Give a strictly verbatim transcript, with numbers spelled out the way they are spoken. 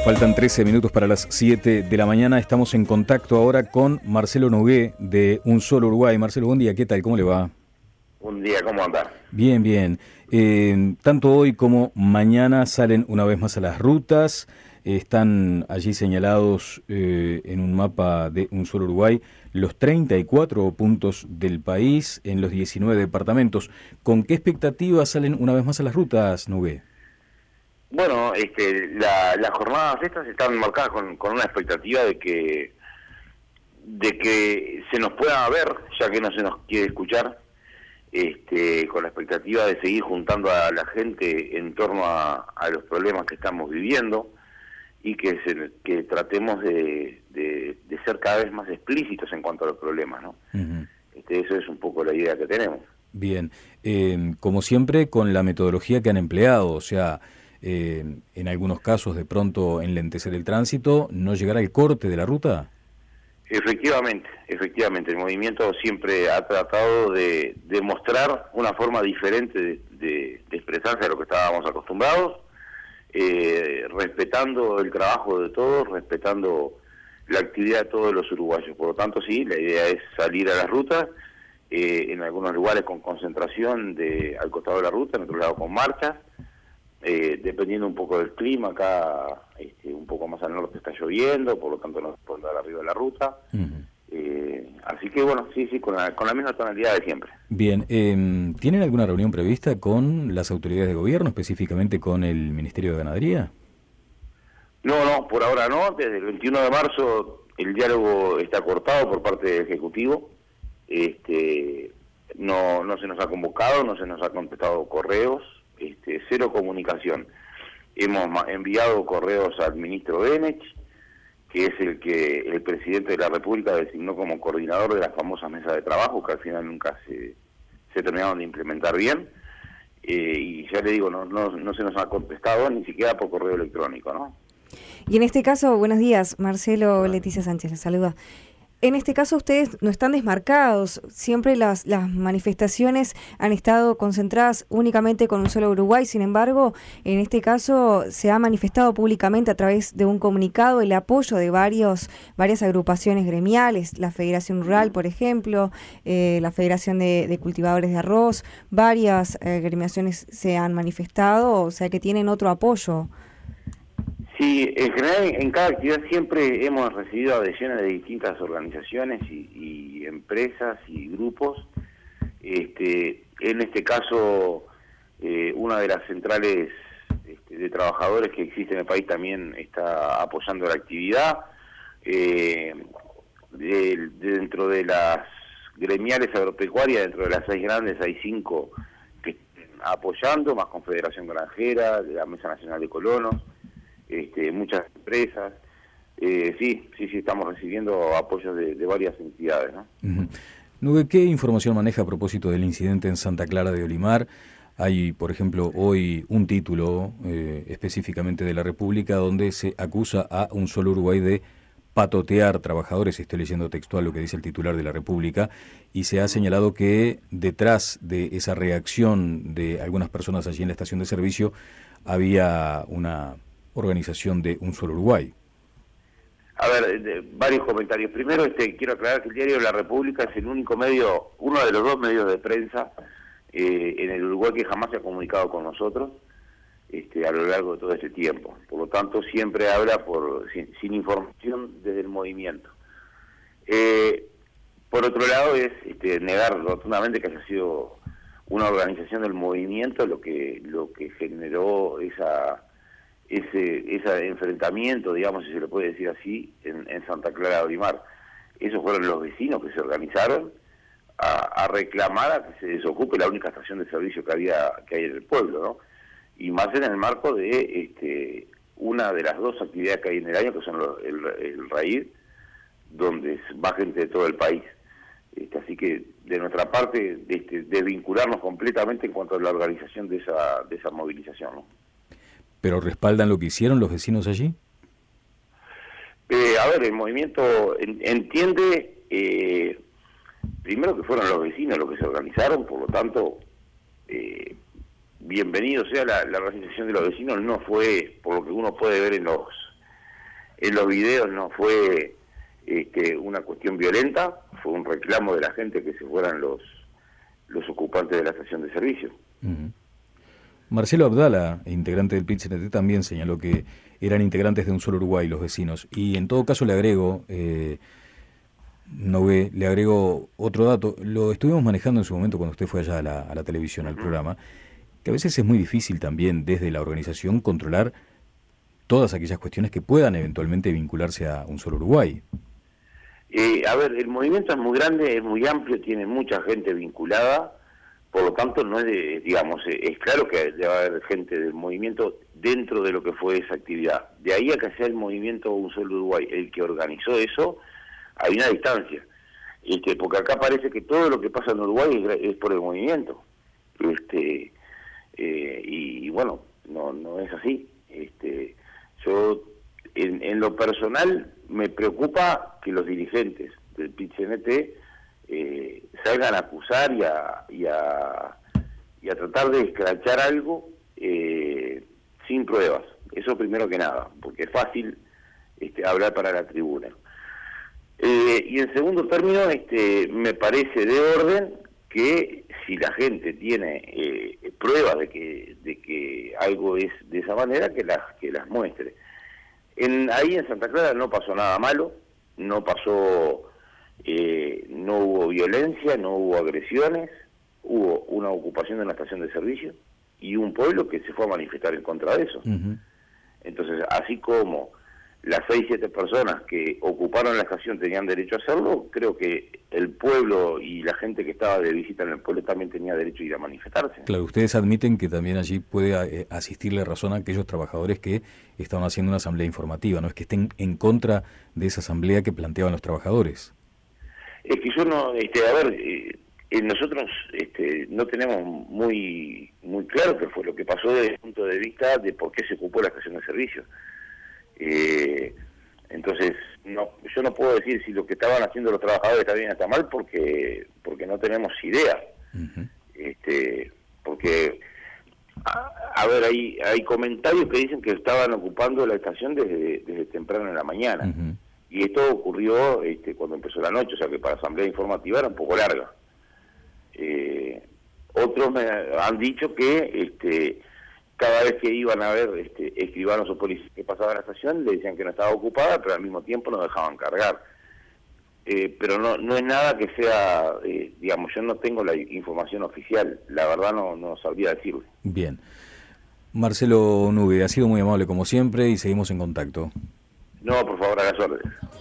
Faltan trece minutos para las siete de la mañana. Estamos en contacto ahora con Marcelo Nogué de Un Solo Uruguay. Marcelo, buen día. ¿Qué tal? ¿Cómo le va? Buen día. ¿Cómo anda? Bien, bien. Eh, tanto hoy como mañana salen una vez más a las rutas. Eh, están allí señalados eh, en un mapa de Un Solo Uruguay los treinta y cuatro puntos del país en los diecinueve departamentos. ¿Con qué expectativas salen una vez más a las rutas, Nogué? Bueno, este, la, las jornadas estas están marcadas con, con una expectativa de que de que se nos pueda ver, ya que no se nos quiere escuchar, este, con la expectativa de seguir juntando a la gente en torno a, a los problemas que estamos viviendo y que, se, que tratemos de, de, de ser cada vez más explícitos en cuanto a los problemas, ¿no? Uh-huh. Este, eso es un poco la idea que tenemos. Bien, eh, como siempre con la metodología que han empleado, o sea, Eh, en algunos casos de pronto enlentecer el tránsito, ¿no llegará el corte de la ruta? Efectivamente, efectivamente, el movimiento siempre ha tratado de, de mostrar una forma diferente de, de, de expresarse a lo que estábamos acostumbrados, eh, respetando el trabajo de todos, respetando la actividad de todos los uruguayos. Por lo tanto, sí, la idea es salir a las rutas, eh, en algunos lugares con concentración de, al costado de la ruta, en otros lados con marchas. Eh, dependiendo un poco del clima, acá este, un poco más al norte está lloviendo, por lo tanto no se puede andar arriba de la ruta. Uh-huh. eh, así que bueno, sí, sí, con la, con la misma tonalidad de siempre. Bien, eh, ¿tienen alguna reunión prevista con las autoridades de gobierno, específicamente con el Ministerio de Ganadería? No, no, por ahora no. Desde el veintiuno de marzo el diálogo está cortado por parte del Ejecutivo. Este, no, no se nos ha convocado, no se nos ha contestado correos. Este, cero comunicación. Hemos enviado correos al ministro Benech, que es el que el presidente de la República designó como coordinador de las famosas mesas de trabajo, que al final nunca se, se terminaron de implementar bien, eh, y ya le digo, no, no, no se nos ha contestado ni siquiera por correo electrónico, ¿no? Y en este caso, buenos días, Marcelo, bueno. Leticia Sánchez, les saluda. En este caso ustedes no están desmarcados, siempre las, las manifestaciones han estado concentradas únicamente con Un Solo Uruguay, sin embargo, en este caso se ha manifestado públicamente a través de un comunicado el apoyo de varios varias agrupaciones gremiales, la Federación Rural, por ejemplo, eh, la Federación de, de Cultivadores de Arroz, varias eh, gremiaciones se han manifestado, o sea que tienen otro apoyo. Sí, en general en cada actividad siempre hemos recibido adhesiones de distintas organizaciones y, y empresas y grupos. Este, en este caso, eh, una de las centrales este, de trabajadores que existe en el país también está apoyando la actividad. Eh, de, de dentro de las gremiales agropecuarias, dentro de las seis grandes, hay cinco que están apoyando, más Confederación Granjera, de la Mesa Nacional de Colonos. Este, muchas empresas, eh, sí, sí, sí, estamos recibiendo apoyos de, de varias entidades, ¿no? Uh-huh. ¿Qué información maneja a propósito del incidente en Santa Clara de Olimar? Hay, por ejemplo, hoy un título eh, específicamente de La República donde se acusa a Un Solo Uruguay de patotear trabajadores, estoy leyendo textual lo que dice el titular de La República, y se ha señalado que detrás de esa reacción de algunas personas allí en la estación de servicio había una organización de Un Solo Uruguay. A ver, de, varios comentarios. Primero, este, quiero aclarar que el diario La República es el único medio, uno de los dos medios de prensa eh, en el Uruguay que jamás se ha comunicado con nosotros este, a lo largo de todo ese tiempo. Por lo tanto, siempre habla por sin, sin información desde el movimiento. Eh, por otro lado, es este, negar rotundamente que haya sido una organización del movimiento lo que lo que generó esa ese ese enfrentamiento, digamos, si se le puede decir así, en, en Santa Clara de Olimar. Esos fueron los vecinos que se organizaron a, a reclamar a que se desocupe la única estación de servicio que había que hay en el pueblo, ¿no? Y más en el marco de este una de las dos actividades que hay en el año, que son los, el, el RAID, donde va gente de todo el país. Este, así que de nuestra parte, este, desvincularnos completamente en cuanto a la organización de esa de esa movilización, ¿no? ¿Pero respaldan lo que hicieron los vecinos allí? Eh, a ver, el movimiento en, entiende, eh, primero que fueron los vecinos los que se organizaron, por lo tanto, eh, bienvenido sea la, la organización de los vecinos, no fue, por lo que uno puede ver en los en los videos no fue este, una cuestión violenta, fue un reclamo de la gente que se fueran los, los ocupantes de la estación de servicio. Uh-huh. Marcelo Abdala, integrante del P I T C N T, también señaló que eran integrantes de Un Solo Uruguay los vecinos. Y en todo caso le agrego, eh, no ve, le agrego otro dato. Lo estuvimos manejando en su momento cuando usted fue allá a la, a la televisión, al programa, que a veces es muy difícil también desde la organización controlar todas aquellas cuestiones que puedan eventualmente vincularse a Un Solo Uruguay. Eh, a ver, el movimiento es muy grande, es muy amplio, tiene mucha gente vinculada. Por lo tanto, no es de, digamos, es claro que debe haber gente del movimiento dentro de lo que fue esa actividad. De ahí a que sea el movimiento Un Solo Uruguay el que organizó eso, hay una distancia. Este, porque acá parece que todo lo que pasa en Uruguay es, es por el movimiento. Este, eh, y, y bueno, no, no es así. Este, yo, en, en lo personal, me preocupa que los dirigentes del P I T C N T Eh, salgan a acusar y a, y a, y a tratar de escrachar algo eh, sin pruebas. Eso primero que nada, porque es fácil este, hablar para la tribuna. Eh, y en segundo término, este, me parece de orden que si la gente tiene eh, pruebas de que, de que algo es de esa manera, que las, que las muestre. En, ahí en Santa Clara no pasó nada malo, no pasó... Eh, no hubo violencia, no hubo agresiones, hubo una ocupación de una estación de servicio y un pueblo que se fue a manifestar en contra de eso. Uh-huh. Entonces, así como las seis, siete personas que ocuparon la estación tenían derecho a hacerlo, creo que el pueblo y la gente que estaba de visita en el pueblo también tenía derecho a ir a manifestarse. Claro, ustedes admiten que también allí puede eh, asistirle razón a aquellos trabajadores que estaban haciendo una asamblea informativa, no es que estén en contra de esa asamblea que planteaban los trabajadores. Es que yo no, este, a ver, eh, nosotros este, no tenemos muy muy claro qué fue lo que pasó desde el punto de vista de por qué se ocupó la estación de servicio. Eh, entonces, no, yo no puedo decir si lo que estaban haciendo los trabajadores está bien o está mal porque porque no tenemos idea. Uh-huh. Este, porque, a, a ver, hay hay comentarios que dicen que estaban ocupando la estación desde, desde temprano en la mañana. Uh-huh. Y esto ocurrió este, cuando empezó la noche, o sea que para asamblea informativa era un poco larga. Eh, otros me han dicho que este, cada vez que iban a ver este, escribanos o policías que pasaban a la estación, le decían que no estaba ocupada, pero al mismo tiempo no dejaban cargar. Eh, pero no no es nada que sea, eh, digamos, yo no tengo la información oficial, la verdad no, no sabría decirle. Bien. Marcelo Nube, ha sido muy amable como siempre y seguimos en contacto. No, por favor, a las órdenes.